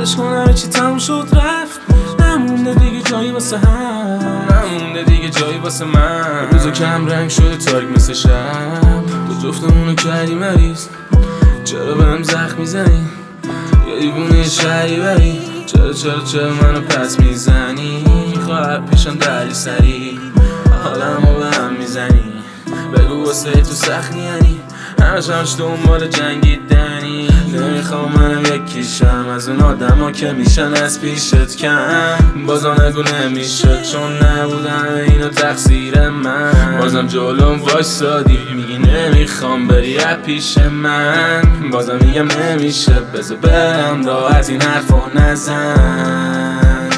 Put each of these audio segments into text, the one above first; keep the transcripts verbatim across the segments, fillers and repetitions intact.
ولش کن همه چی تموم شد رفت، نمونده دیگه جایی واسه هم، نمونده دیگه جایی واسه من. روزا کم رنگ شده تاریک مثل شب، تو جفتمونو کردی مریض، چرا بهم زخم میزنی؟ یا دیوونه شهری بری؟ چرا چرا چرا منو پس میزنی؟ خواهد پیشم دری سری، حالمو به هم میزنی. بگو واسه تو سخت یعنی همش همش دنبال جنگیدنی. نمیخوام منم یکیشم از اون آدم ها که میشن از پیشت کم. بازم نگو نمیشه چون نبودن اینو تقصیر من. بازم جلوم وایسادی میگی نمیخوام بری از پیش من. بازم میگم نمیشه بذار برم راحت این حرفو نزن.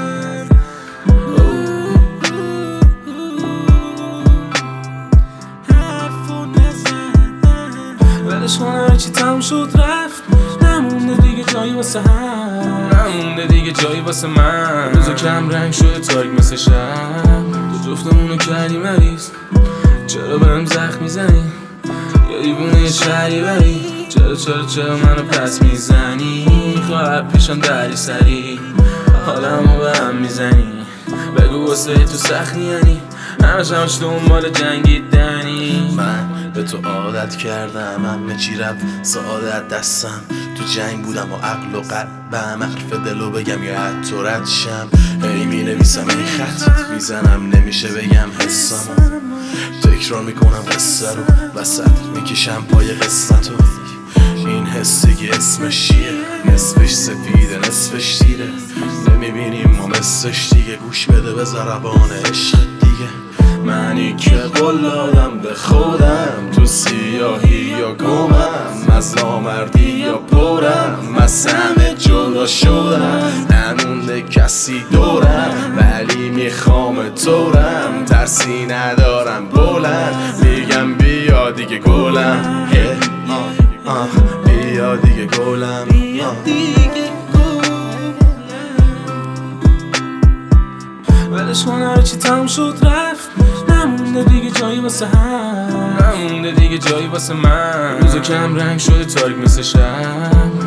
ولش کن همه چی تموم شد رفت، نمونده دیگه جایی واسه هم، نمونده دیگه جایی واسه من. روزا کم رنگ شده تاریک مثل شب، تو جفتمونو کردی مریض، چرا بهم زخم میزنی؟ یا دیوونه شهری بری؟ چرا چرا چرا منو پس میزنی؟ خواهد پیشم دری سری، حالمو به هم میزنی. بگو واسه تو سخت یعنی همش همش دنبال جنگیدنی. من به تو عادت کردم همه چی رفت سعادت دستم. تو جنگ بودم و عقل و قلبم، حرف دلو بگم یا حتی رد شم. هی می نویسم ای خطت میزنم نمیشه بگم حسامو. تکرار میکنم قصه رو وسط میکشم پای قسمتو. این حسی که اسمش چیه؟ نصفش سفیده نصفش تیره. نمیبینیم ما مثلش دیگه. گوش بده به ضربان عشق دیگه. منی که قول دادم به خودم تو سیاهی یا گمم، از نامردی یا پرم، از همه جدا شدم. نمونده کسی دورم ولی میخوام تورم. ترسی ندارم بلند میگم بیا دیگه گلم. آه آه بیا دیگه گلم. ولش کن همه چی تموم شد رفت، نمونده دیگه جایی واسه هم، نمونده دیگه جایی واسه من. روزا کم رنگ شده تاریک مثل شب،